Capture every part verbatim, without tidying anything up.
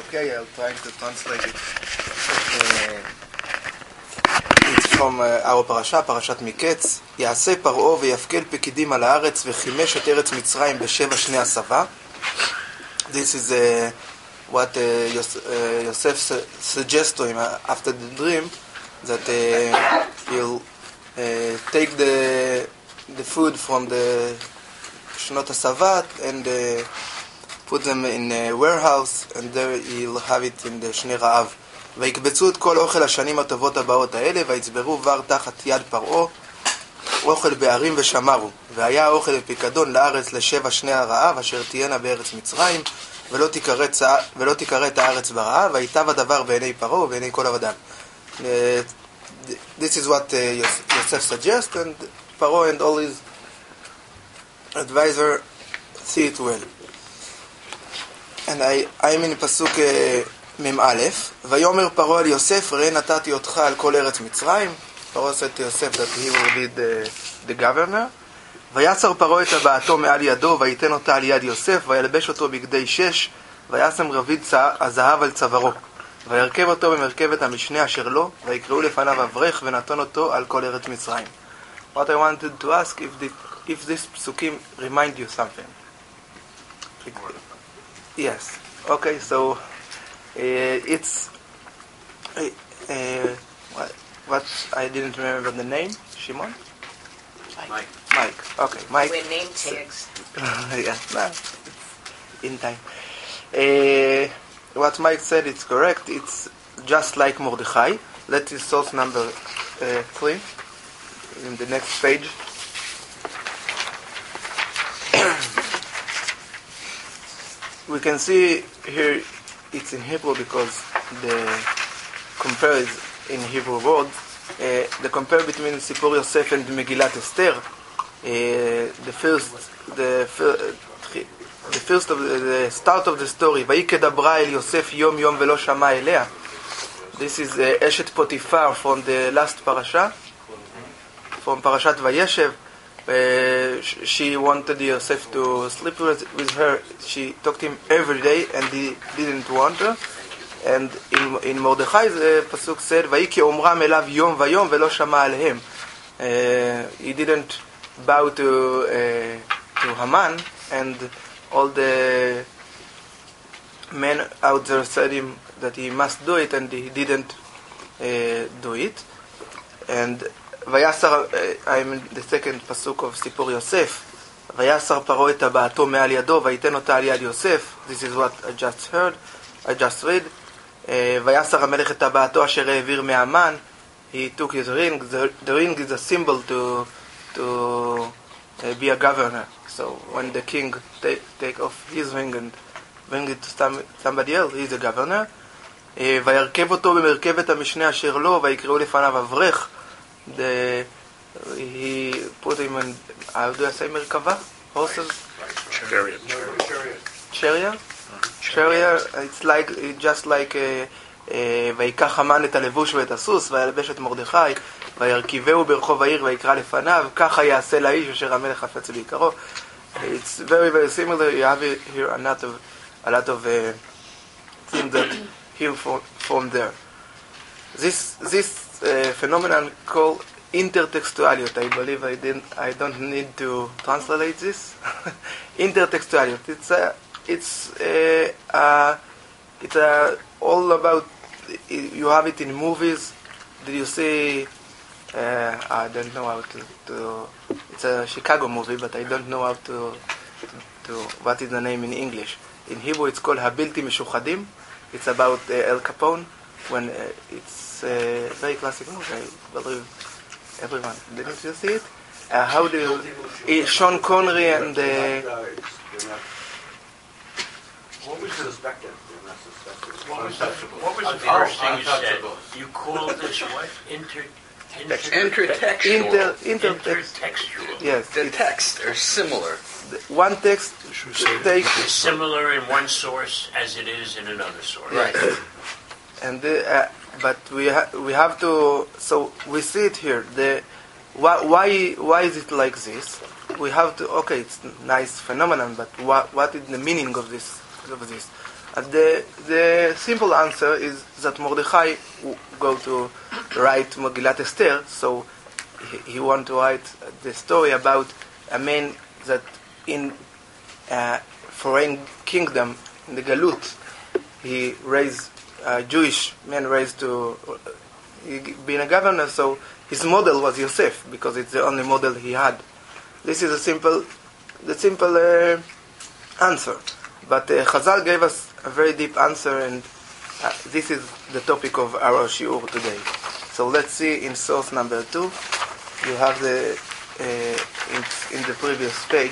Okay, I'll try to translate it. Uh, it's from uh, our parasha, פרשת מקץ. יעשה פרעה ויפקד פקידים על הארץ וחימש את ארץ מצרים בשבע שני הסבה. This is uh, what uh, Yos- uh, Yosef su- suggests to him uh, after the dream, that uh, he'll uh, take the the food from the Shnot HaSavat and uh, put them in a warehouse, and there he'll have it in the שני רעב. ויקבצו את כל אוכל השנים הטובות הבאות האלה, ויצברו בר תחת יד פרעה, אוכל בערים ושמרו. והיה האוכל בפיקדון לארץ לשבע שני הרעב, אשר תהיינה בארץ מצרים, ולא תקראת, ולא תקראת הארץ ברעב, ויטב הדבר בעיני פרעה ובעיני כל עבדיו. Uh, this is what uh, Yosef suggests, and Paro and all his advisor see it well. And I, I'm in פסוק מ"א, ויאמר פרעה אל יוסף, ראה נתתי אותך על כל ארץ מצרים. Paro said to Yosef that he will be the, the governor. ויצר פרעה את הבאתו מעל ידו, ויתן אותה על יד יוסף, וילבש אותו בגדי שש, וישם רביד הזהב על צווארו. וירכב אותו במרכבת המשנה אשר לו, ויקראו לפניו אברך, ונתן אותו על כל ארץ מצרים. What I wanted to ask, if, the, if this psukim remind you something. Yes. Okay, so uh, it's uh, uh, what, what I didn't remember the name. Shimon? Mike. Mike. Okay, Mike. We're name tags. Yeah, no, it's in time. Uh, what Mike said, it's correct. It's just like Mordechai. That is source number uh, three in the next page. We can see here it's in Hebrew because the compare is in Hebrew words. Uh, the compare between Sipur Yosef and Megillat Esther. Uh, the first, the fir- the first of the, the start of the story. ויקדברה אל יוסף יום יום ולא שמע אליה. This is uh, אשת פוטיפר from the last parasha, from parashat Vayeshev. Uh, she wanted Yosef to sleep with, with her. She talked to him every day, and he didn't want her. And in in Mordechai's uh, pasuk said, "Vayiki omram elav yom vayom velo shama alehem." He didn't bow to uh, to Haman, and all the men out there said him that he must do it, and he didn't uh, do it. And ויסר, I'm in the second pasuk of סיפור יוסף, ויסר פרעה את הבאתו מעל ידו, ויתן אותה על יד יוסף. This is what I just heard, I just read. ויסר המלך את הבאתו אשר העביר מהמן. He took his ring. The, the ring is a symbol to to uh, be a governor. So when the king take, take off his ring and bring it to some, somebody else, he's a governor. וירכב אותו במרכבת המשנה אשר לו, ויקראו לפניו אברך. The, he put him in, how do I say מרכבה? Horses? Chariot. Chariot? Chariot, it's like, it's just like uh, ויקח המן את הלבוש ואת הסוס, וילבש את מרדכי, וירכיבהו ברחוב העיר, ויקרא לפניו, ככה יעשה לאיש אשר המלך חפץ ביקרו. It's very very similar. You have here a lot of, a lot of uh, things that heal from, from there. This this uh, phenomenon called intertextuality. I believe I didn't. I don't need to translate this. Intertextuality. It's a. It's a. Uh, it's a, all about. You have it in movies. Did you see? Uh, I don't know how to, to. It's a Chicago movie, but I don't know how to, to. to what is the name in English? In Hebrew, it's called Habilti Meshuchadim. It's about uh, El Capone. When uh, it's a uh, very classic movie, I believe everyone. Didn't you see it? Uh, how do you, uh, Sean Connery and uh, what was suspected? What was the, what was the first thing you said? You called this what? Inter, inter, Intertextual. inter, intertext. intertextual. Yes, The it's- texts are similar. one text takes Similar in one source as it is in another source. Right. and the, uh, but we ha- we have to. So we see it here. The why why why is it like this? We have to. Okay, it's a nice phenomenon, but what what is the meaning of this of this? And the the simple answer is that Mordechai w- go to write Megillat Esther, so he, he want to write the story about a man that in a foreign kingdom, in the Galut, he raised a Jewish man raised to uh, he being a governor, so his model was Yosef, because it's the only model he had. This is a simple, the simple uh, answer. But uh, Chazal gave us a very deep answer, and uh, this is the topic of our shiur today. So let's see in source number two. You have the uh, in, in the previous page.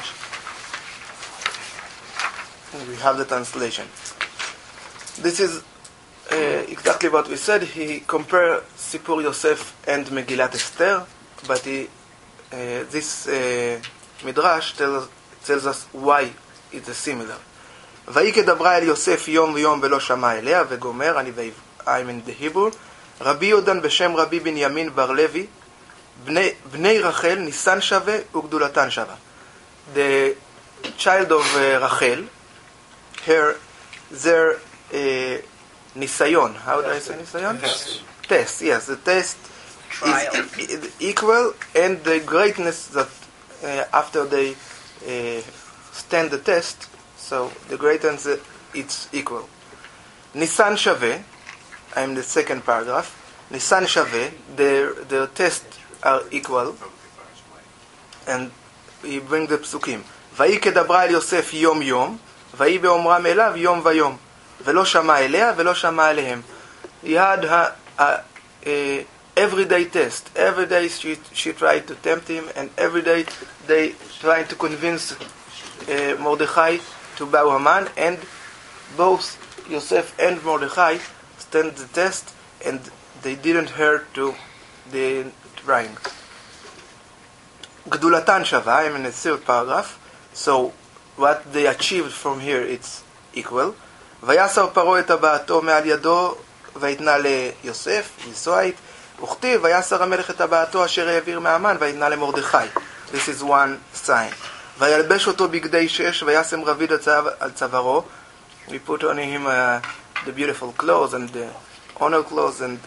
We have the translation. This is uh, exactly what we said. He compared Sipur Yosef and Megillat Esther, but he, uh, this uh, midrash tells, tells us why it is similar. ויהי כדברה אל יוסף יום ויום ולא שמע אליה, וגומר, אני I'm in the Hebrew, רבי יודן בשם רבי בנימין בר לוי, בני, בני רחל, ניסן שווה וגדולתן שווה. The child of uh, Rachel, her, their uh, nisayon, how do I say nisayon? Test. Test, yes, the test Trial. is e- equal, and the greatness that uh, after they uh, stand the test, so the greatness, uh, it's equal. Nisan Shaveh, I'm the second paragraph. Nisan Shaveh, their, their tests are equal, and he brings the psukim. ויהי כדברה אל יוסף יום יום, ויהי באומרם אליו יום ויום, ולא שמע אליה ולא שמע אליהם. He had a, a, a everyday test. Every day she, she tried to tempt him, and every day they tried to convince uh, Mordechai to bow Haman, and both Yosef and Mordechai stand the test, and they didn't hurt to the trying. Gdulatan Shava, I'm in the third paragraph. So what they achieved from here, it's equal. ויסר פרעה את טבעתו מעל ידו ויתנה ליוסף, לנסוע, וכתיב ויסר המלך את טבעתו אשר העביר מהמן ויתנה למרדכי. This is one sign. וילבש אותו בגדי שש וישם רביד על צווארו. We put on him uh, the beautiful clothes and the honor clothes, and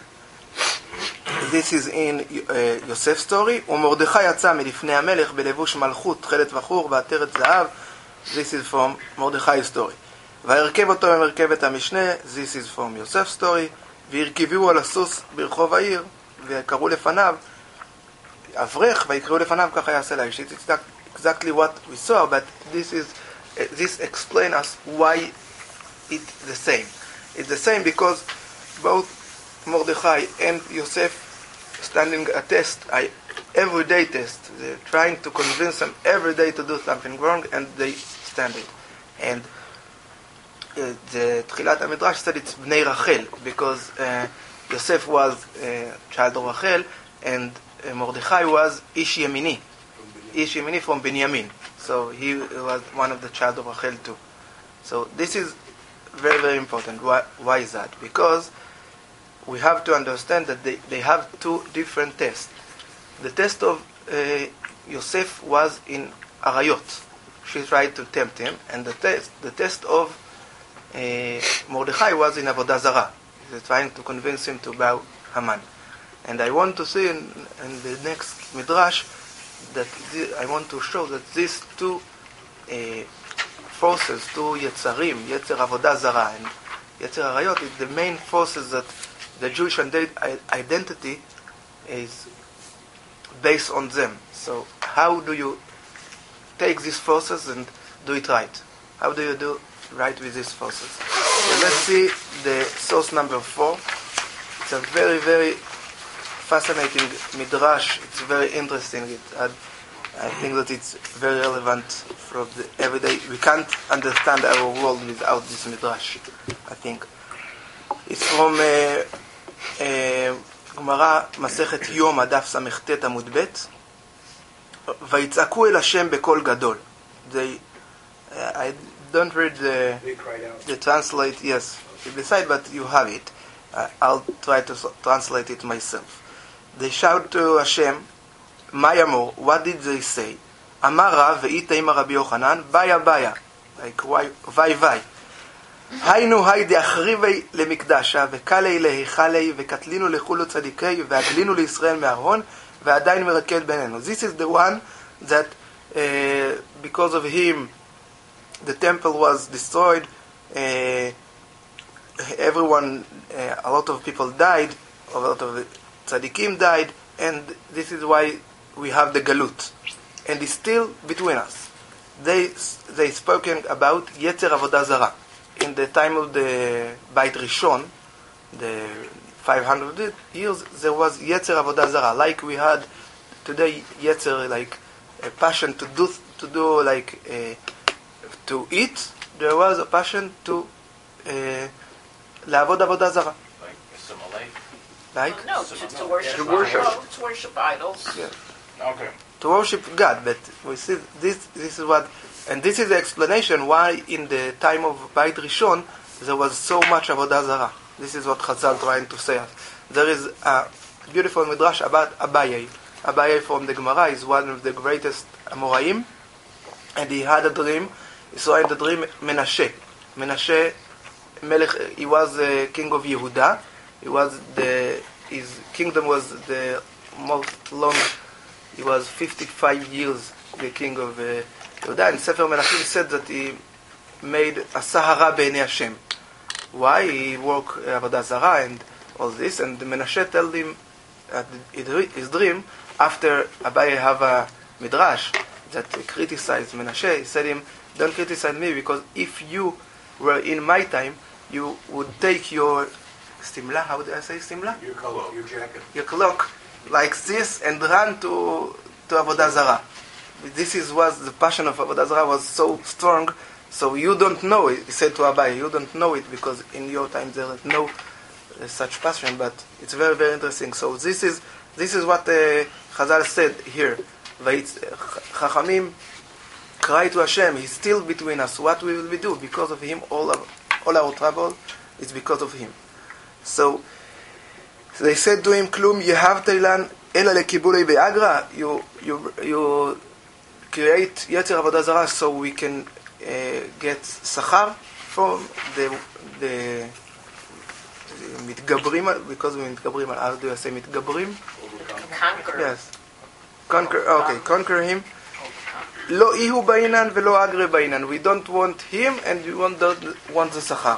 this is in uh, Yosef's story. ומרדכי יצא מלפני המלך בלבוש מלכות תכלת וחור ועטרת זהב. This is from Mordechai's story. והרכב אותו במרכבת המשנה, this is from Yosef's story. והרכביהו על הסוס ברחוב העיר, וקראו לפניו, אברך, ויקראו לפניו, ככה יעשה לאיש. It's exactly what we saw, but this is uh, this explains us why it's the same. It's the same because both Mordechai and Yosef standing a test, a everyday test. They're trying to convince them every day to do something wrong, and they stand it. And uh, the Tchilat HaMidrash said it's Bnei Rachel, because uh, Yosef was a child of Rachel, and uh, Mordechai was Ish Yemini. Ish Yemini from Binyamin. So he was one of the child of Rachel too. So this is very, very important. Why, why is that? Because we have to understand that they, they have two different tests. The test of uh, Yosef was in Arayot. She tried to tempt him, and the test the test of uh, Mordechai was in Avodah Zarah. They're trying to convince him to bow Haman. And I want to see in, in the next Midrash that the, I want to show that these two uh, forces, two Yetzarim, Yetzer Avodah Zarah and Yetzer Arayot, is the main forces that the Jewish identity is based on them. So how do you take these forces and do it right? How do you do right with these forces? So let's see the source number four. It's a very, very fascinating midrash. It's very interesting. It, uh, I think that it's very relevant for the everyday. We can't understand our world without this midrash, I think. It's from גמרא מסכת יומא דף ס"ט עמוד ב'. ויצעקו אל השם בקול גדול. They, uh, I don't read the, the translate, yes, beside, but you have it. Uh, I'll try to translate it myself. They shout to Hashem, מה יאמור? What did they say? אמר רב ואיתה אמא רבי יוחנן, ביה ביה, like why, why, why. היינו היי דאחריבי למקדשה וקלי להיכלי וקטלינו לחולו צדיקי והגלינו לישראל מהארון ועדיין מרקד בינינו. This is the one that uh, because of him the temple was destroyed, uh, everyone, uh, a lot of people died, a lot of tzaddikim died, and this is why we have the galut. And it's still between us. They they spoken about Yetzer Avodah Zarah. In the time of the Beit Rishon, the five hundred years, there was Yetzer Avodah Zarah. Like we had today, Yetzer, like a passion to do, to do like, uh, to eat. There was a passion to לעבוד עבודה זרה. Like assimilate? Like? No, to, to worship. To worship. Well, to worship idols. Yeah. Okay. To worship God, but we see this. This is what, and this is the explanation why in the time of Beit Rishon there was so much avodah zarah. This is what Chazal trying to say. There is a beautiful midrash about Abaye. Abaye from the Gemara is one of the greatest Amoraim, and he had a dream. He saw in the dream Menashe. Menashe, Melech, he was the king of Yehuda. He was the his kingdom was the most long. He was fifty-five years the king of uh, Yehuda. And Sefer Menachim said that he made a Sahara B'nei Hashem. Why? He worked uh, Avodah Zarah and all this. And Menashe told him at his dream, after Abaye have a midrash that criticized Menashe, he said him, don't criticize me, because if you were in my time, you would take your stimla, how do I say stimla? Your cloak, your jacket. Your cloak, like this, and run to to Avodah Zarah. This is was the passion of Avodah Zarah was so strong, so you don't know it. He said to Abaye, you don't know it because in your time there is no uh, such passion. But it's very very interesting. So this is this is what uh, Chazal said here. Chachamim cry to Hashem. He's still between us. What will we do? Because of Him, all of, all our trouble is because of Him. So, so they said to him, "Klum yehavta ilan ela lekibulei be'agra." You you you create Yetzer Avodah Zarah so we can uh, get sachar from the the mitgabrim, because we mitgabrim. How do I say mitgabrim? Conquer. Yes, conquer. Okay, conquer him. Lo ihu bainan velo agre bainan. We don't want him, and we want the want the sachar.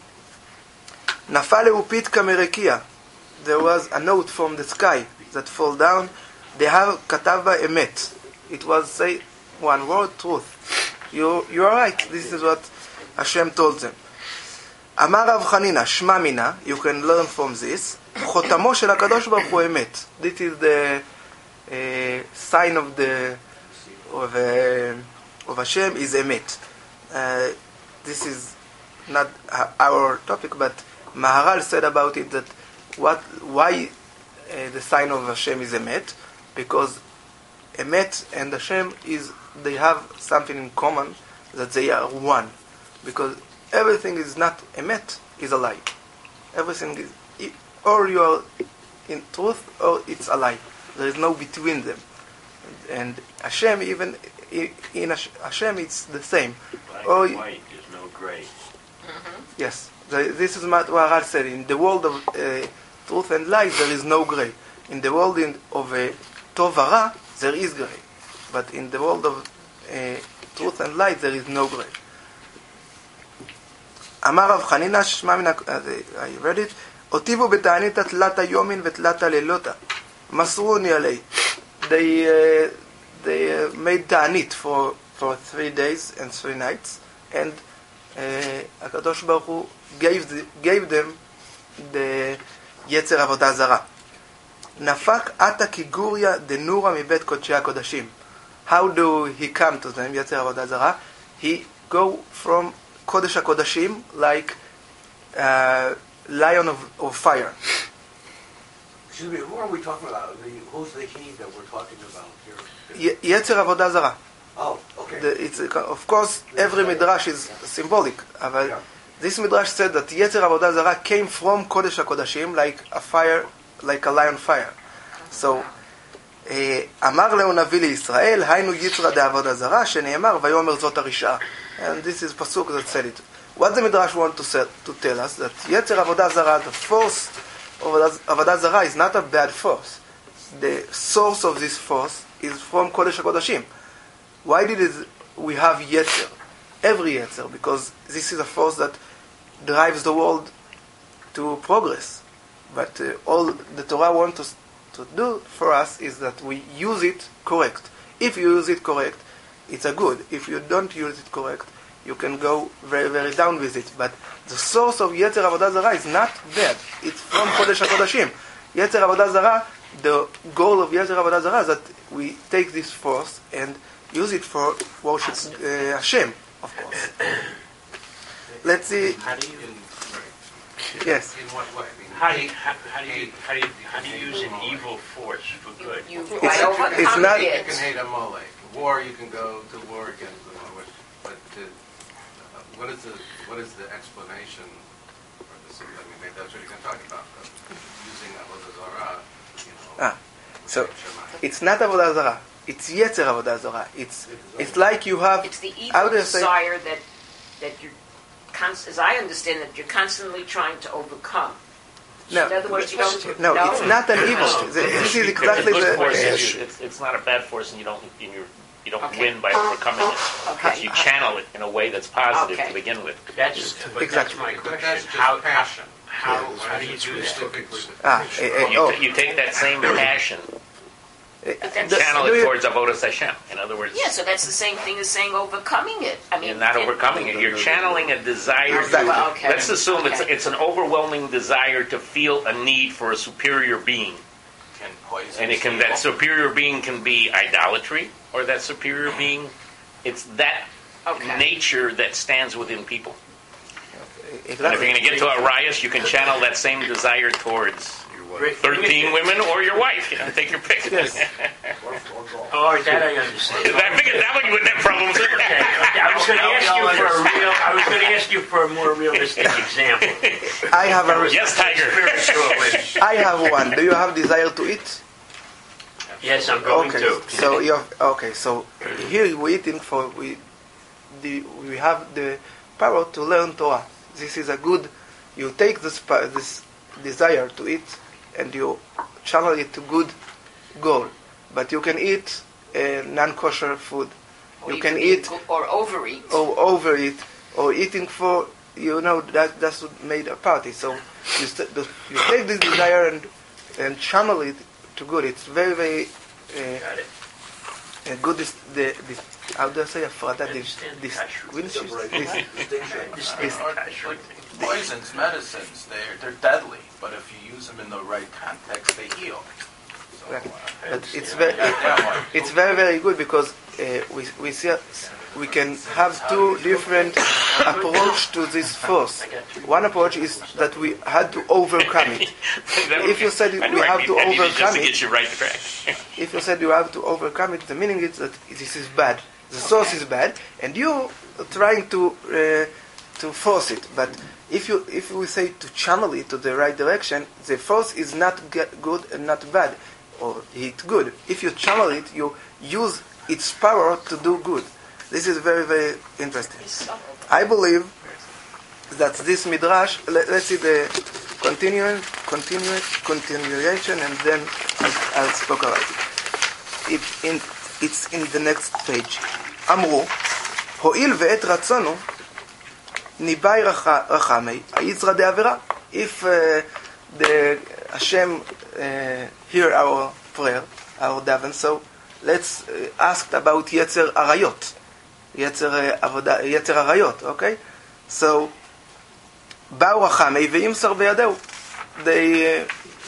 Nafale upit kamerekia. There was a note from the sky that fell down. They have katava emet. It was say one word, truth. You you are right. This is what Hashem told them. Amar Rav Chanina shma mina. You can learn from this. Chotamo shel Hakadosh Baruch Hu emet. This is the uh, sign of the of uh, of Hashem is emet. Uh, this is not our topic, but Maharal said about it that what why uh, the sign of Hashem is emet, because emet and Hashem is they have something in common, that they are one, because everything is not emet, is a lie. Everything is or you are in truth or it's a lie. There is no between them. And Hashem, even in Hashem, it's the same. Black or, and white, there's no gray. Mm-hmm. Yes. This is what Maharal said. In the world of uh, truth and lies, there is no gray. In the world in, of uh, tov hara, there is gray. But in the world of uh, truth and lies, there is no gray. Amar Rav Chanina shma mina, I read it. Otivu beta'anita tlata yomin vetlata lelota. Masruni alei. They uh, they uh, made ta'anit for for three days and three nights, and uh, Hakadosh Baruch Hu gave the, gave them the Yetzer Avodah Zarah. Nafak ata kiguria denura mibet kodshei hakodashim. How do he come to them, Yetzer Avodah Zarah? He go from Kodesh HaKodashim like uh, lion of, of fire. Excuse me, who are we talking about? The, who's the he that we're talking about here? Ye- Yetzer Avodah Zarah. Oh, okay. The, it's a, of course every midrash is symbolic. But Yeah. this midrash said that Yetzer Avodah Zarah came from Kodesh HaKodashim like a fire, like a lion fire. So, אמר לו נביא לישראל, היינו יצרא דעבודה זרה, שנאמר ויאמר זאת הרשעה. And this is pasuk that said it. what the Midrash want to, say, to tell us, that Yetzer Avodah Zarah, the force of Avodah Zarah, is not a bad force. The source of this force is from Kodesh HaKodashim. Why did it, we have Yetzer? Every Yetzer, because this is a force that drives the world to progress. But uh, all the Torah wants us to do for us is that we use it correct. If you use it correct, it's a good. If you don't use it correct, you can go very, very down with it. But the source of Yetzer Avodah Zarah is not bad. It's from Kodesh HaKodashim. Yetzer Avodah Zarah, the goal of Yetzer Avodah Zarah is that we take this force and use it for worship uh, Hashem, of course. Let's see. How do you, Yes. In what way? I mean, how do you, how, how do you, how do you, how do you use an evil force for good? You, It's- I overcome it's not- You it. can hate Amalek. War, you can go to war against them. But uh, what is the what is the explanation for this? I mean, maybe that's what you're going to talk about. But using Avodah Zarah, you know. Ah, so Shema. it's not Avodah Zarah. It's Yetzer Avodah Zarah. It's it's like you have. It's the how evil do you say- desire that that you're, const- as I understand it, you're constantly trying to overcome. No. In other words, you don't. No, it's not an evil. This is exactly Good force the. is you- it's, it's not a bad force, and you don't and you're, you don't Okay. win by overcoming it. Okay. You channel it in a way that's positive Okay. to begin with. That's, but Exactly. that's my But question. that's just How, passion. how, how, Yeah, how do you it's do that? specifically the Ah, passion. eh, eh, You, oh. ta- you take that same passion, That's- The- channel do it you- towards Avodas Hashem. In other words, Yeah, so that's the same thing as saying overcoming it. I mean, you're not it- overcoming it. You're channeling a desire. Exactly. To, Well, okay. Let's assume it's Okay. it's an overwhelming desire to feel a need for a superior being, Can poison and it can that superior being can be idolatry, or that superior being, it's that Okay. nature that stands within people. And if Exactly. you're going to get to Arias, you can channel that same desire towards Rick, thirteen women or your wife. You know, take your pick. Yes. Oh, that I understand. I figured that one you wouldn't have problems with. Okay, I was going to ask you for a real. I was going to ask you for a more realistic example. I have a. Yes, Tiger. Spiritual. I have one. Do you have desire to eat? Yes, I'm going Okay. to. So you have, okay. So here we're eating for we. The, we have the power to learn Torah. This is a good. You take this pa- this desire to eat and you channel it to good goal. But you can eat uh, non-kosher food. or You can could eat or overeat. or overeat or eating for you know that that's what made a party. So you st- the, you take this desire and and channel it to good. It's very very uh, Got it. uh, good. This, the this how do I say aphrada? I This understand this kashrut. this Separation, distinction. This This- is kashrut. Poisons, medicines, they're, they're deadly, but if you use them in the right context, they heal. So, Right. uh, But it's very yeah, it's very very good because uh, we we see we can have two different approach to this force. One approach is that we had to overcome it. If you said I we knew have I'd to be- I'd be just overcome to it, get you right track. if you said you have to overcome it, the meaning is that this is bad. The source is bad, and you are trying to uh, to force it. But if you if we say to channel it to the right direction, the force is not get good and not bad, or it's good. If you channel it, you use its power to do good. This is very very interesting. I believe that this midrash. Let, let's see the continuing, continue, continuation, and then I'll, I'll speak about it. It in it's in the next page. אמרו, הואיל ועת רצונו, ניבאי רחמי, היצרא דעבירה. If uh, the Hashem uh, hear our prayer, our daven, so let's uh, ask about Yetzer Arayot. Yetzer עבודה, Yetzer Arayot, okay? So, באו רחמי וימסר בידהו. They uh,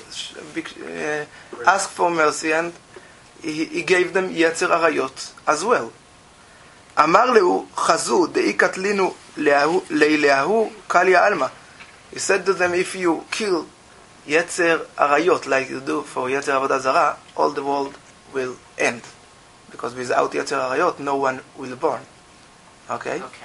uh, ask for mercy and he, he gave them Yetzer Arayot as well. אמר לו חזו דאי קטלינו לילהו קליה עלמא. He said to them, if you kill Yetzer Arayot like you do for Yetzer Avodah Zarah, all the world will end. Because without Yetzer Arayot, no one will born. Okay? Okay.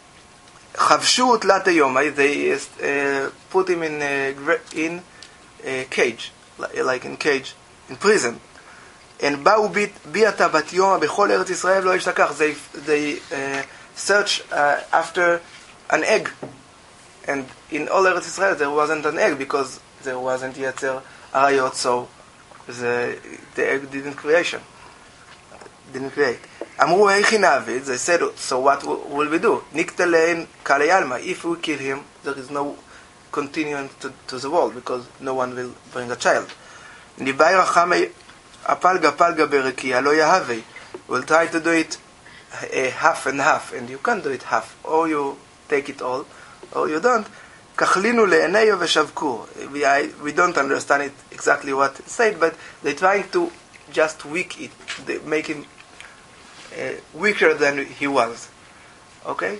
חבשו תלת היומי, they uh, put him in a, in a cage, like in cage, in prison. And באו בי אתה בת יומא בכל ארץ ישראל לא ישתכח. They, they uh, search uh, after an egg. And in all Eretz Israel there wasn't an egg because there wasn't Yetzer Arayot, so the, the egg didn't creation. Didn't create. Amru eichi na'avid, they said, so what w- will we do? Niktalein kalei alma. If we kill him, there is no continuing to, to the world because no one will bring a child. Nibai rachamei apalga palga bereki alo yahavei. We'll try to do it uh, half and half, and you can't do it half. Or you take it all, or you don't. Kachlinu le'eneyo v'shavku. We I, we don't understand it exactly what it said, but they're trying to just weak it, they make him uh, weaker than he was. Okay?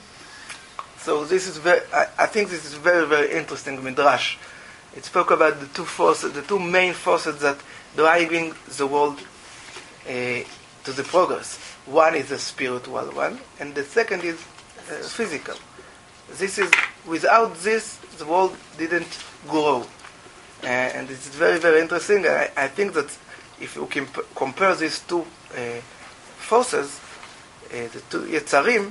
So this is very, I, I think this is very, very interesting midrash. It spoke about the two forces, the two main forces that driving the world uh, to the progress. One is the spiritual one, and the second is uh, physical. This is, without this, the world didn't grow. Uh, and it's very, very interesting. I, I think that if you can p- compare these two uh, forces, uh, the two Yetzarim,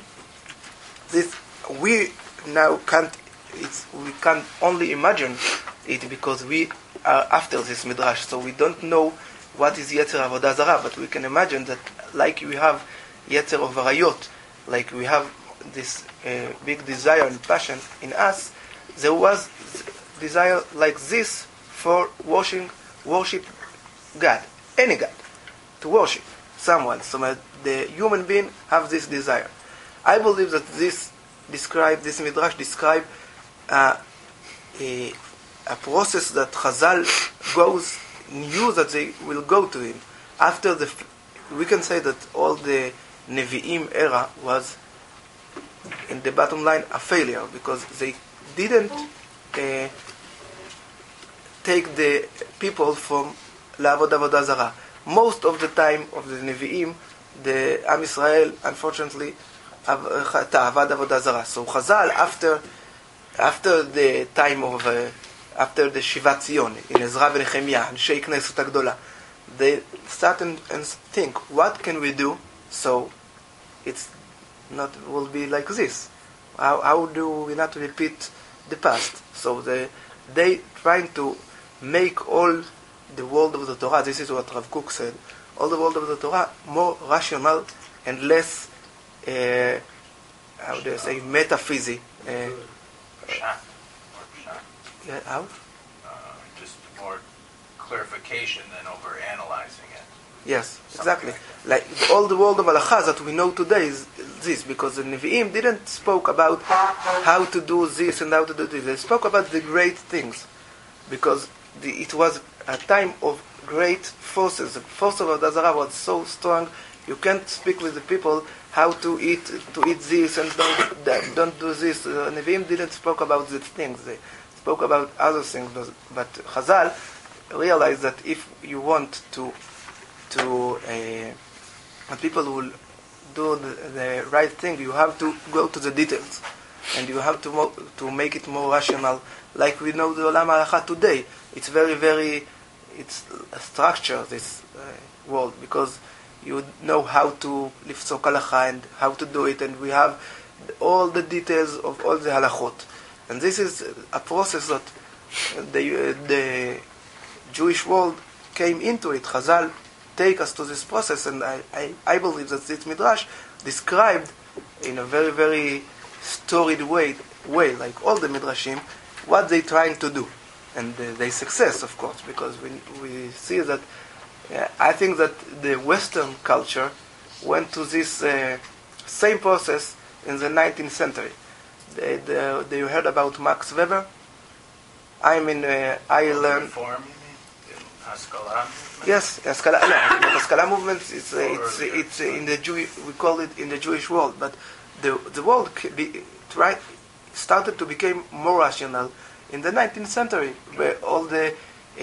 this we now can't. It's we can only imagine it because we are after this midrash, so we don't know what is Yetzer Avodah Zarah, but we can imagine that, like we have Yetzer of Arayot, like we have this uh, big desire and passion in us, there was desire like this for worship, worship God, any God, to worship someone. So the human being have this desire. I believe that this describe this midrash describe uh, a, a process that Chazal goes knew that they will go to him after the. We can say that all the Nevi'im era was, in the bottom line, a failure because they didn't uh, take the people from La'avod Avodah Zarah. Most of the time of the Nevi'im, the Am Yisrael, unfortunately, ta'avad Avodah Zarah. So Chazal, after after the time of uh, after the Shivat Zion in Ezra and Nehemiah and Shei Knesset Agdola, they start and, and think, what can we do so it's not will be like this? How, how do we not repeat the past? So they they trying to make all the world of the Torah. This is what Rav Kook said. All the world of the Torah more rational and less, uh, how do I say, metaphysic. Uh, Pshat. yeah, how? Uh, just more clarification than over analyzing it. Yes, Something exactly. like Like all the world of halakha that we know today is this, because the Nevi'im didn't spoke about how to do this and how to do this. They spoke about the great things, because the, it was a time of great forces. The force of Avodah Zarah was so strong. You can't speak with the people how to eat to eat this and don't that, don't do this. Uh, Nevi'im didn't spoke about these things. They spoke about other things. But Chazal realized that if you want to to uh, people will do the, the right thing, you have to go to the details, and you have to mo- to make it more rational, like we know the Olam Halakha today. It's very, very, it's a structure, this uh, world, because you know how to liftzok halakha and how to do it, and we have all the details of all the halachot. And this is a process that the, uh, the Jewish world came into it. Chazal take us to this process, and I, I, I believe that this midrash described in a very, very storied way, way like all the midrashim, what they're trying to do. And uh, they success, of course, because we we see that, uh, I think that the Western culture went to this uh, same process in the nineteenth century. They, they, they heard about Max Weber. I mean, uh, I learned... Reform, you mean? In Haskalah? Yes, Haskalah, no, the Haskalah movement, it's, uh, it's, uh, it's uh, in the Jew, we call it in the Jewish world, but the the world be, try, started to become more rational in the nineteenth century, where all the,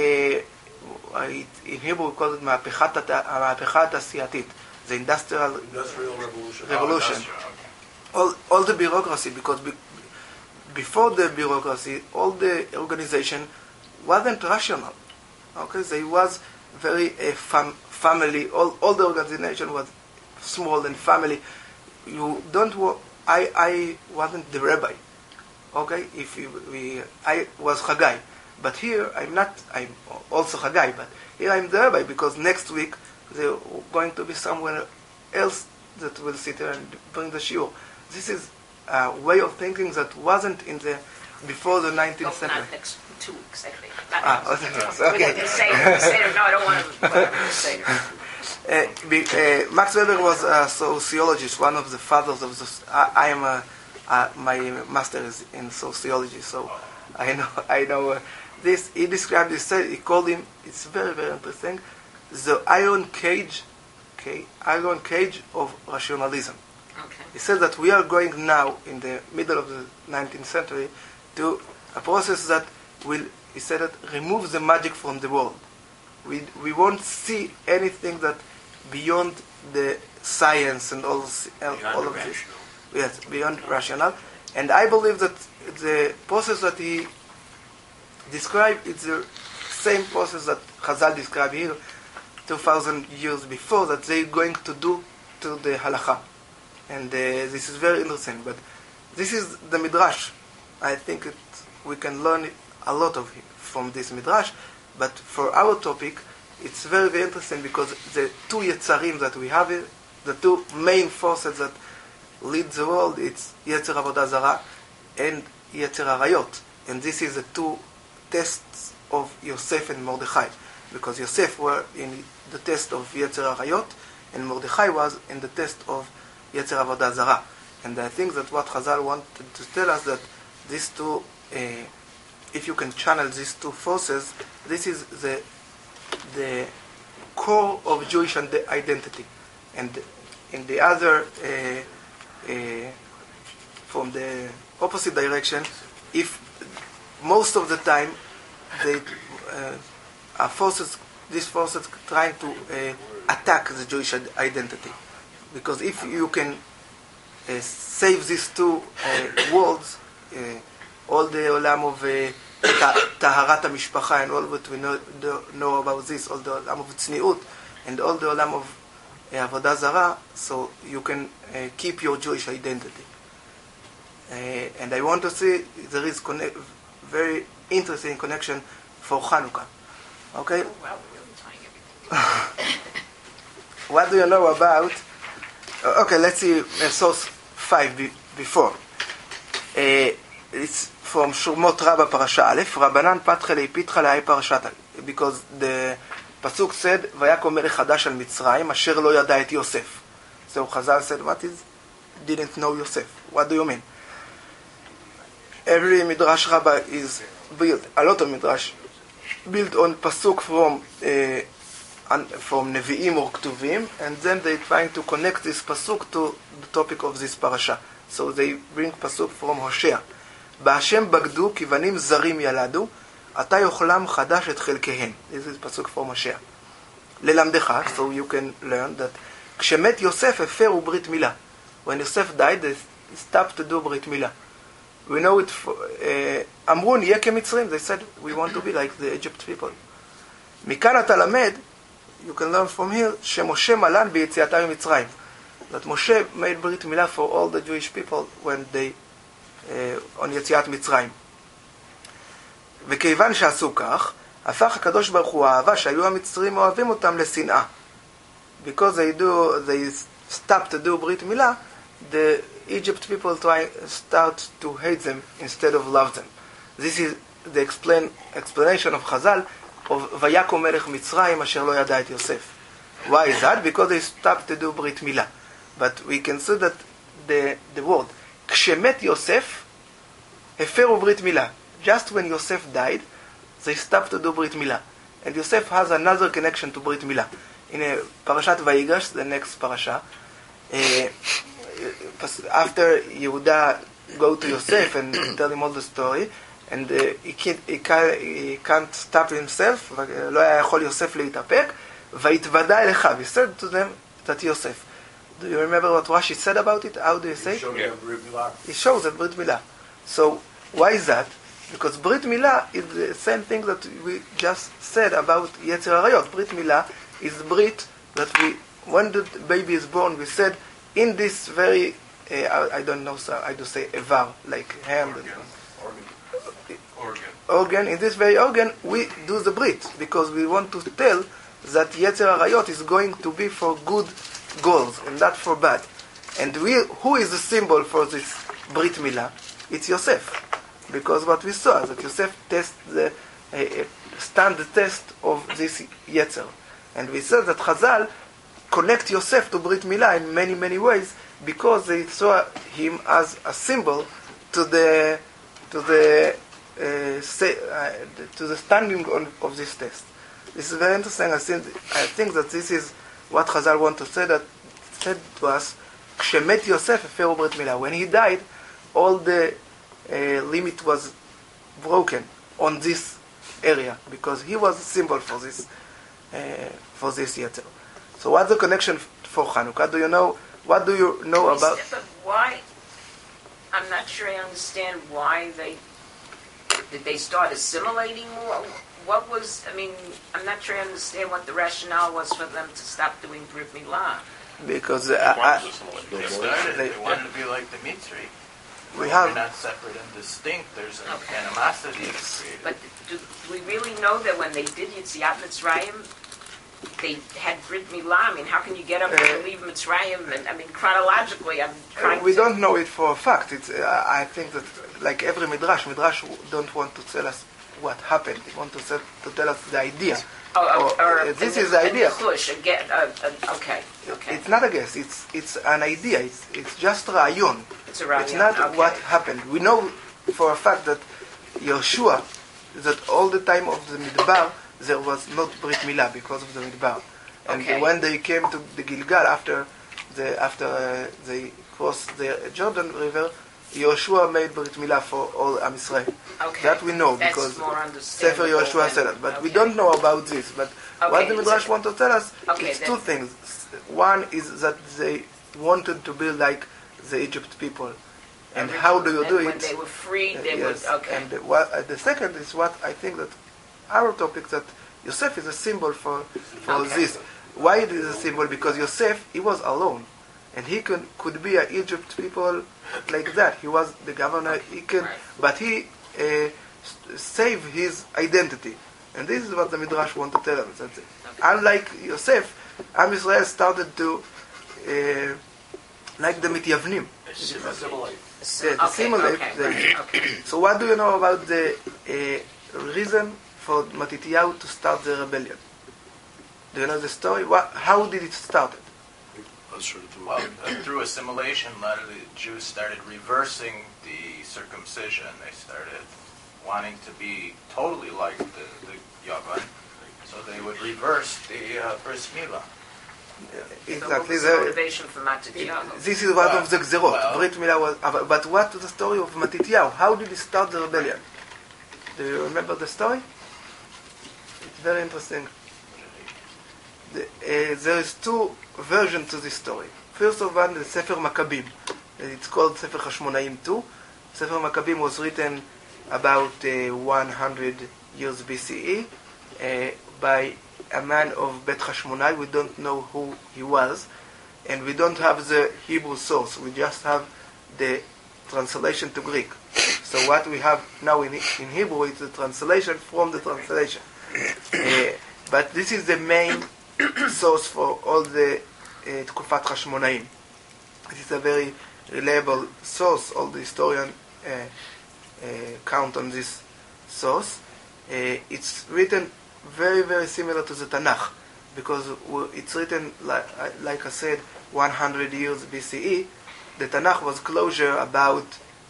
uh, in Hebrew we call it Ma'apechat Ha'asiyatit, the industrial, Industrial revolution. revolution. Oh, industrial, okay. All, all the bureaucracy, because be, before the bureaucracy, all the organization wasn't rational. Okay, so it was very a fam, family. All, all the organization was small and family. You don't. Wa- I I wasn't the rabbi. Okay, if we, we I was Chagai, but here I'm not. I'm also Chagai, but here I'm the rabbi because next week they're going to be somewhere else that will sit there and bring the shiur. This is a way of thinking that wasn't in the before the nineteenth No, century. not next two weeks, I think. Not Ah, next okay. week. Okay. With the Seder, the Seder, no, I don't want to, whatever the Seder. Uh, be, uh, Max Weber was a sociologist, one of the fathers of the. I, I am a, uh, my master is in sociology, so I know I know uh, this. He described this. He called him. It's very very interesting. The iron cage, okay, iron cage of rationalism. Okay. He said that we are going now in the middle of the nineteenth century to a process that will. He said that remove the magic from the world. We we won't see anything that beyond the science and all, Beyond all the of this. rational. Yes, beyond rational. And I believe that the process that he described is the same process that Chazal described here two thousand years before that they're going to do to the halakha. And uh, this is very interesting. But this is the midrash. I think it, we can learn a lot of it from this midrash. But for our topic, it's very, very interesting because the two Yetzarim that we have here, the two main forces that lead the world, it's Yetzer Avodah Zarah and Yetzer Arayot. And this is the two tests of Yosef and Mordechai. Because Yosef were in the test of Yetzer Arayot and Mordechai was in the test of Yetzer Avodah Zarah. And I think that what Chazal wanted to tell us that these two, uh, if you can channel these two forces, this is the the core of Jewish identity. And in the other, uh, uh, from the opposite direction, if most of the time they uh, are forces, these forces trying to uh, attack the Jewish identity, because if you can uh, save these two uh, worlds, uh, all the olam of uh, Taharat HaMishpacha and all what we know, know about this, all the olam of Tzniut and all the olam of uh, Avodah Zarah, so you can uh, keep your Jewish identity. Uh, and I want to say there is connect, very interesting connection for Hanukkah. Okay? Oh, wow, we're really tying everything. What do you know about? Uh, okay, let's see uh, source five be, before. Uh, it's from Shurmot Rabbah Parasha Aleph, Rabbanan Patcha Leipitcha Le'ai Parashat, because the pasuk said, Vayako Melech Hadash al Mitzrayim, Asher lo yada et Yosef. So Chazal said, what is? Didn't know Yosef. What do you mean? Every Midrash Rabbah is built, a lot of Midrash, built on pasuk from uh, from Nevi'im or Ktuvim, and then they trying to connect this pasuk to the topic of this parasha. So they bring pasuk from Hosea. Ba'ashem bagdu kivanim zarim yaladu, ata yochlam chadash et chelkehen. This is pasuk from Hosea. Lelamdecha, so you can learn that kshemet Yosef eferu brit milah. When Yosef died, they stopped to do brit milah. We know it for Amru niyeh kemitzrim. They said, we want to be like the Egypt people. Mikan ata lamed, you can learn from here, Moshe malan b'yetziatam mitzrayim. That Moshe made brit milah for all the Jewish people when they uh, on יציאת מצרים. וכיוון שעשו כך, הפך הקדוש ברוך הוא האהבה שהיו המצרים אוהבים אותם לשנאה. Because they do, they stop to do brit milah, the Egypt people try start to hate them instead of love them. This is the explain, explanation of Chazal of Vayako Melech Mitzrayim Asher lo yada et Yosef. Why is that? Because they stopped to do brit milah. But we can see that the the word Kshemet Yosef Heferu brit milah. Just when Yosef died, they stopped to do brit milah. And Yosef has another connection to brit milah. In a Parashat Vayigash, the next parasha, uh, after Yehuda go to Yosef and tell him all the story, and uh, he, can't, he, can't, he can't stop himself, לא היה יכול יוסף להתאפק, ויתוודע אליך, he said to them that Yosef. Do you remember what Rashi said about it? How do you say? Yeah. He shows that Brit Milah. So, why is that? Because Brit Milah is the same thing that we just said about Yetzer Arayot. Brit Milah is Brit that we, when the baby is born, we said, in this very, uh, I, I don't know, so I do say evar, like hand, and, Organ. organ, in this very organ, we do the brit, because we want to tell that Yetzer Harayot is going to be for good goals, and not for bad. And we, who is the symbol for this Brit Milah? It's Yosef. Because what we saw, that Yosef test the, uh, stand the test of this Yetzer. And we said that Chazal connect Yosef to Brit Milah in many, many ways, because they saw him as a symbol to the to the uh, say, uh, to the standing on, of this test. This is very interesting. I think I think that this is what Chazal want to say, that said to us, Kshemet Yosef Eferu Brit Milah. When he died, all the uh, limit was broken on this area, because he was a symbol for this uh, for this Yetzer. So what's the connection for Hanukkah? Do you know? What do you know about? But why? I'm not sure I understand why they did they start assimilating more. What was? I mean, I'm not sure I understand what the rationale was for them to stop doing Brit Milah. Because uh, I, They started, They- they wanted to be like the Mitzri. we They're have not separate and distinct. There's an Okay. animosity that's created. But do, do we really know that when they did Yetziat Mitzrayim, they had Brit Milah? I mean, how can you get up Uh, and leave Mitzrayim? And I mean, chronologically, I'm trying Uh, we to... don't know it for a fact. It's, uh, I think that, like every midrash, midrash don't want to tell us what happened. They want to, tell, to tell us the idea. Oh, oh, Or, or, uh, this and is the and idea. Chush, again, uh, uh, okay, okay. It's not a guess. It's it's an idea. It's it's just rayon. It's a It's ra'yon, not okay. what happened. We know for a fact that Yeshua, that all the time of the Midbar, there was not Brit Milah because of the Midbar. And Okay. when they came to the Gilgal after the after uh, they crossed the Jordan River, Yeshua made Brit Milah for all Am Yisrael. Okay. That we know That's because more Sefer understandable Yeshua than- said it. But we okay. don't know about this. But what Okay, the it's Midrash a- want to tell us, Okay, it's two that- things. One is that they wanted to be like the Egypt people. And how do you do and it? when they were freed, they yes. would, okay. And the, what, uh, the second is what I think that our topic, that Yosef is a symbol for for Okay. this. Why it is a symbol? Because Yosef, he was alone, and he could could be a Egypt people like that. He was the governor. He can, Right. but he uh, s- saved his identity, and this is what the Midrash want to tell us. That unlike Yosef, Am Yisrael started to uh, like the Mityavnim. Assimilate. Yeah, to Okay, simulate okay, the- right, okay. So what do you know about the uh, reason for Matityahu to start the rebellion? Do you know the story? What, how did it start? Well, uh, through assimilation, a lot of the Jews started reversing the circumcision. They started wanting to be totally like the, the Yavan, so they would reverse the uh, bris milah. So what Exactly. was the The, motivation for Matityahu? this is one of the Gzerot. Well- Brit Milah was, uh, but what is the story of Matityahu? How did he start the rebellion? Do you remember the story? It's very interesting. The, uh, there is two versions to this story. First of all, the Sefer Maccabim. It's called Sefer Hashmonaim too. Sefer Maccabim was written about uh, one hundred years B C E uh, by a man of Bet Hashmonai. We don't know who he was, and we don't have the Hebrew source. We just have the translation to Greek. So what we have now in, in Hebrew is the translation from the translation. Uh, but this is the main source for all the uh, Tkufat Hashmonaim. It is a very reliable source. All the historians uh, uh, count on this source. Uh, it's written very, very similar to the Tanakh, because w- it's written, like, like I said, one hundred years B C E. The Tanakh was closure about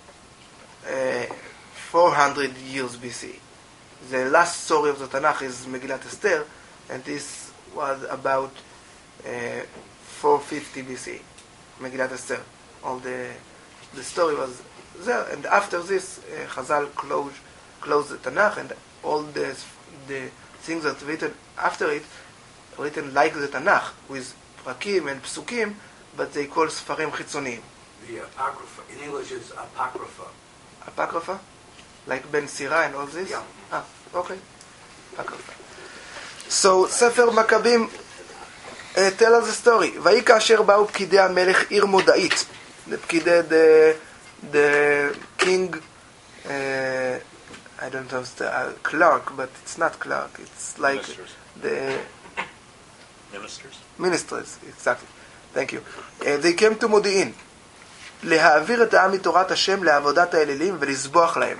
uh, four hundred years B C E. The last story of the Tanakh is Megillat Esther, and this was about uh, four fifty B C E. Megillat Esther. All the the story was there, and after this, uh, Chazal closed closed the Tanakh, and all the the things that written after it, written like the Tanakh with prakim and psukim, but they call Sfarim Chitzonim. The Apocrypha. In English, it's Apocrypha. Apocrypha? Like Ben Sira and all this? Yeah. Ah, okay. Apocrypha. So, ספר מכבים uh, tell us the story. ויהי כאשר באו פקידי המלך עיר מודעית. The פקידי, the, the king uh, uh, I don't know, the, uh, clerk, but it's not clerk. It's like Ministers. the Ministers? ministers, exactly. Thank you. Uh, they came to מודיעין, להעביר את העם מתורת השם לעבודת האלילים ולסבוח להם.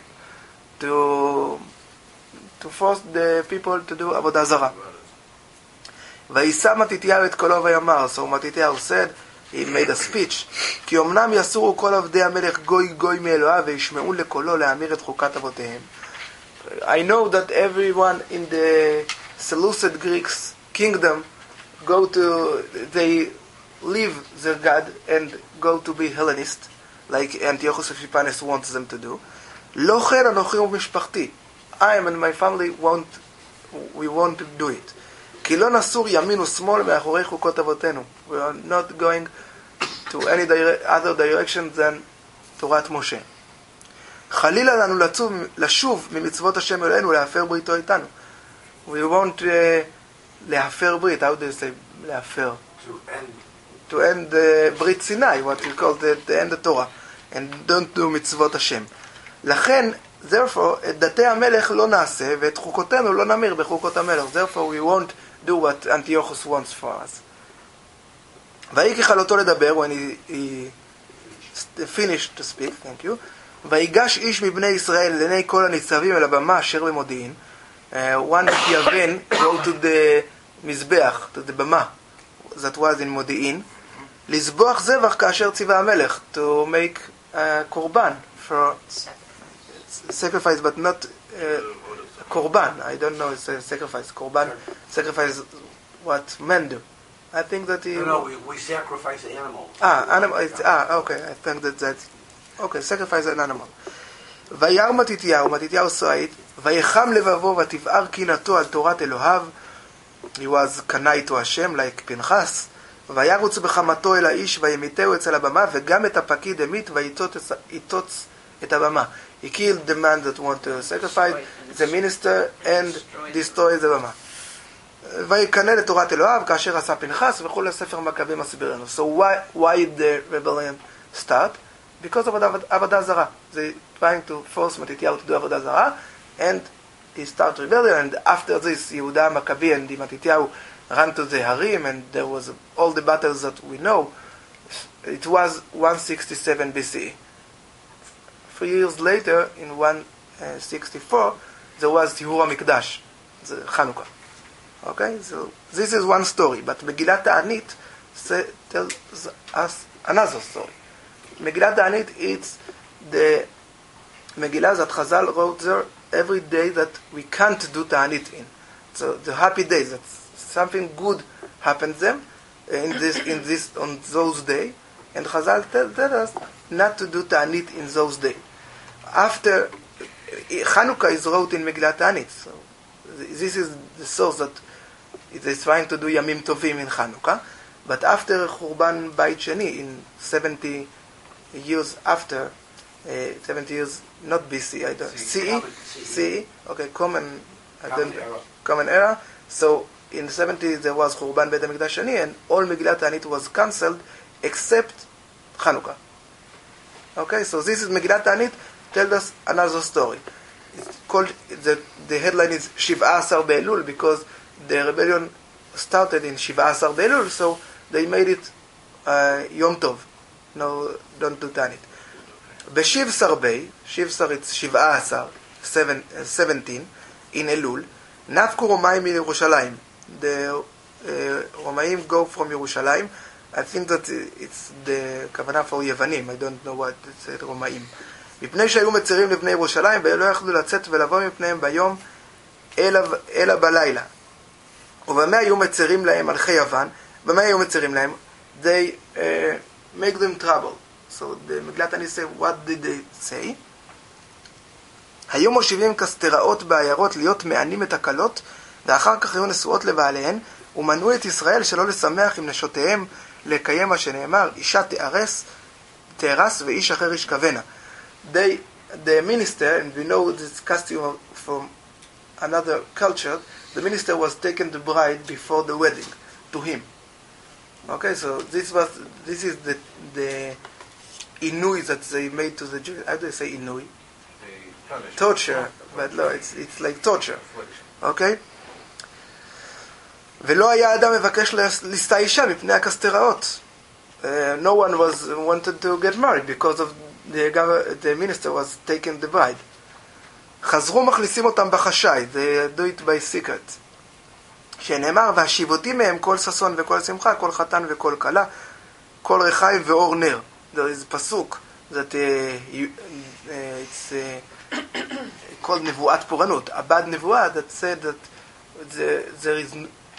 To, to force the people to do עבודה זרה. וישא מתתיהו את קולו ויאמר, so מתתיהו said, he made a speech, כי אמנם יסורו כל עבדי המלך גוי גוי מאלוהיו וישמעו לקולו להמיר את חוקת אבותיהם. I know that everyone in the Seleucid Greeks kingdom go to, they leave their God and go to be Hellenist, like Antiochus Epiphanes wants them to do. לא כן אנוכי ומשפחתי. I and my family won't, we won't do it. כי לא נסור ימין ושמאל מאחורי חוקות אבותינו. We are not going to any dire- other direction than תורת משה. חלילה לנו לצוב, לשוב ממצוות השם אלינו להפר בריתו איתנו. We won't uh, להפר ברית, how do you say להפר? To end. To end uh, ברית סיני, what we call the, the end of Torah, and don't do מצוות השם. לכן, therefore, את דתי המלך לא נעשה, ואת חוקותינו לא נמיר בחוקות המלך. Therefore, we won't do what Antiochus wants for us. ויהי ככלותו לדבר, when he, he finished to speak, thank you, ויגש איש מבני ישראל לעיני כל הניצבים אל הבמה אשר במודיעין, uh, one יבן go to the מזבח, to the במה, that was in מודיעין, לזבוח זבח כאשר ציווה המלך, to make uh, קורבן, for sacrifice, but not uh, korban. I don't know, it's a sacrifice. Korban, sacrifice what men do. I think that he... No, no, we, we sacrifice animals. Ah, animal, it's, ah, okay, I think that that... Okay, sacrifice an animal. וירא מתתיהו, מתתיהו saw it, ויחם לבבו ותבער קנאתו על תורת אלוהיו, he was קנאי to השם, like פנחס, וירוץ בחמתו אל האיש, וימיתהו אצל הבמה, וגם את הפקיד המית, ויתוץ את הבמה. He killed the man that wanted to sacrifice, the minister, and destroyed the במה. ויקנא לתורת אלוהיו, כאשר עשה פנחס, וכו' לספר מכבים מסביר לנו. So why, why did the rebellion start? Because of עבודה זרה. They trying to force מתתיהו to do עבודה זרה, and he started rebellion, and after this, יהודה המכבי and מתתיהו ran to the Harim, and there was all the battles that we know. It was one sixty-seven B C E. Three years later, in one sixty-four, there was Tihur HaMikdash, the Chanukah. Okay, so this is one story, but Megillat Ta'anit tells us another story. Megillat Ta'anit is the Megillah that Chazal wrote there every day that we can't do Ta'anit in. So the happy days, that something good happens them in this, in this, on those days, and Chazal tell, tell us not to do Ta'anit in those days. After Chanukah is wrote in Megillat Ta'anit, so this is the source that it is trying to do Yamim Tovim in Chanukah. But after Churban Bayit Sheni, in seventy years after, uh, seventy years, not B C, I don't, C E, C E, okay, common, I don't, common era. So in seventy there was Churban Beit HaMikdash Sheni, and all Megillat Ta'anit was cancelled except Chanukah. Okay, so this is Megillat Ta'anit. Tell us another story. It's called, the, the headline is Shiv'a Asar Be'elul, because the rebellion started in Shiv'a Asar Be'elul, so they made it uh, Yom Tov. No, don't do Ta'anit. Beshiv Sar Bey, Shiv Sar it's Shiv'a Asar, seven, uh, seventeen, in Elul, Nafku Romaim in Yerushalayim. The uh, Romaim go from Yerushalayim. I think that it's the Kavanah for Yevanim. I don't know what it's uh, Romaim. מפני שהיו מצרים לבני ירושלים, ולא יכלו לצאת ולבוא מפניהם ביום, אלא בלילה. ובמה היו מצרים להם מלכי יוון? במה היו מצרים להם? They uh, make them trouble. So the מגילת אני say, what did they say? היו מושיבים כסתראות בעיירות להיות מענים את הקלות, ואחר כך היו נשואות לבעליהן, ומנעו את ישראל שלא לשמח עם נשותיהם, לקיים מה שנאמר, אישה תארס, תארס ואיש אחר ישכבנה. They, the minister, and we know this costume from another culture, the minister was taken the bride before the wedding to him. Okay, so this was this is the the inui that they made to the Jews. How do they say inui? They Punishment. torture, but no, it's, it's like torture, Affliction. אוקיי? ולא היה אדם מבקש לישא אישה מפני הקסטראות. Uh, no one was wanted to get married because of the, the minister was taking the bride. חזרו מכניסים אותם בחשאי, they do it by secret. שנאמר, והשיבותי מהם כל ששון וכל שמחה, כל חתן וכל כלה, כל רחיים ואור נר. There is פסוק that uh, you, uh, it's uh, called נבואת פורענות. הבד נבואה that said that the, there is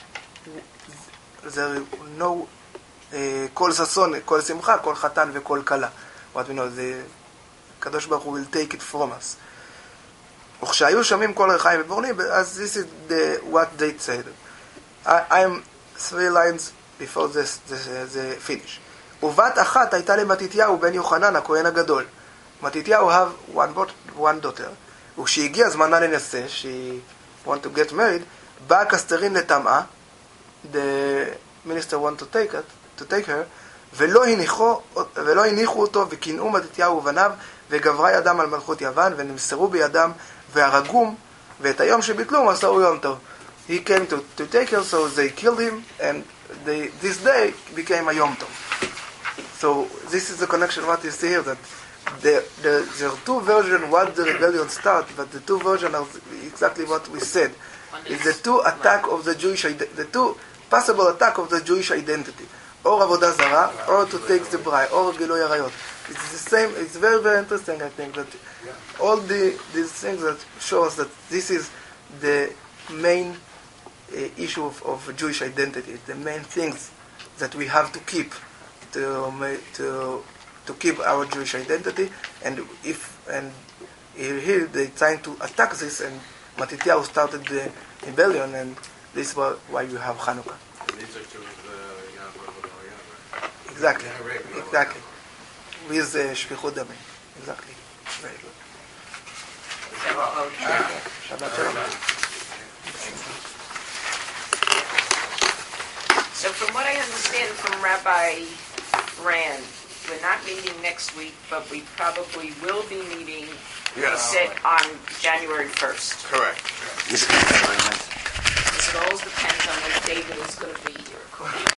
there is no uh, כל ששון, כל שמחה, כל חתן וכל כלה. What we know, the הקדוש ברוך הוא will take it from us. וכשהיו שומעים כל רחיים ובורנים, אז this is the, what they said. I, I'm three lines before this, this, the finish. ובת אחת הייתה למתתיהו בן יוחנן הכהן הגדול. מתתיהו have one, one daughter. וכשהגיע זמנה לנשא, she want to get married, באה קסטרין לטמאה, the minister want to take it, to take her, ולא הניחו, ולא הניחו אותו וקנאו מתתיהו ובניו, וגברה ידם על מלכות יוון, ונמסרו בידם, והרגום, ואת היום שביטלו מסרו יום טוב. He came to, to take her, so they killed him, and they, this day became a Yom Tov. So this is the connection what you see here, that the, the, there are two versions what the rebellion start, but the two versions are exactly what we said. It's the two attack of the Jewish, the two possible attack of the Jewish identity. Or Avodah Zarah, or to take the bride, or Gilui Arayot. It's the same, it's very, very interesting, I think, that all the these things that show us that this is the main uh, issue of, of Jewish identity, the main things that we have to keep to to to keep our Jewish identity. And if and here they're trying to attack this, and Matityahu started the rebellion, and this is why you have Hanukkah. And these are two of the Yahweh and Yahweh. Exactly, Yeah, exactly. With uh, Shpichut Damim. Exactly. Very good. Shabbat Shalom. So from what I understand from Rabbi Rand, we're not meeting next week, but we probably will be meeting, they Yes. said, on January first. Correct. Because it always depends on when David is going to be here.